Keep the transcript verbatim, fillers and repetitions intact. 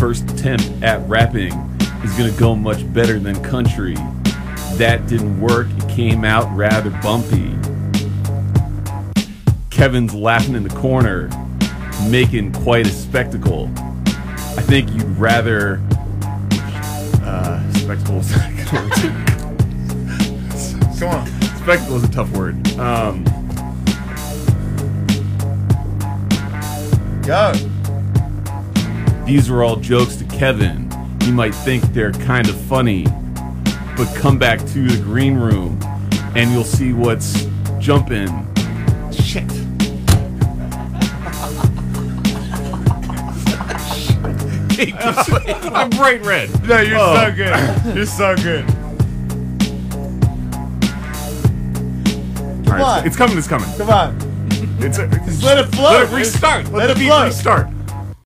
first attempt at rapping is going to go much better than country. That didn't work. It came out rather bumpy. Kevin's laughing in the corner, making quite a spectacle. I think you'd rather... Uh, spectacle is not a good word. Come on. Spectacle is a tough word. Um, Go. these are all jokes to Kevin. He might think they're kind of funny, but come back to the green room and you'll see what's jumping. Shit. I'm bright red. No, you're Oh. so good. You're so good. All right, on. It's coming, it's coming. Come on. It's a, Just let it flow. Let it restart. Let, Let the it beat flow. restart.